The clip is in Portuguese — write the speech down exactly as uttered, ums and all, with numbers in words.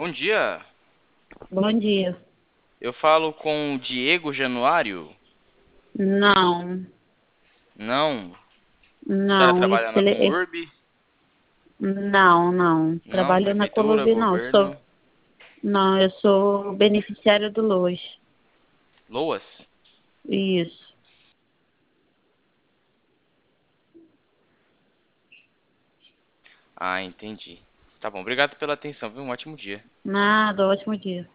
Bom dia. Bom dia. Eu falo com o Diego Januário? Não, Não. A senhora não, esse trabalha na ele, esse- Comurb? não, não. Não, Trabalho na prefeitura, Colômbia, não. Sou, governo. não, eu sou beneficiária do Loas. Loas? Isso. Ah, entendi. Tá bom, obrigado pela atenção, viu? Um ótimo dia. Nada, ótimo dia.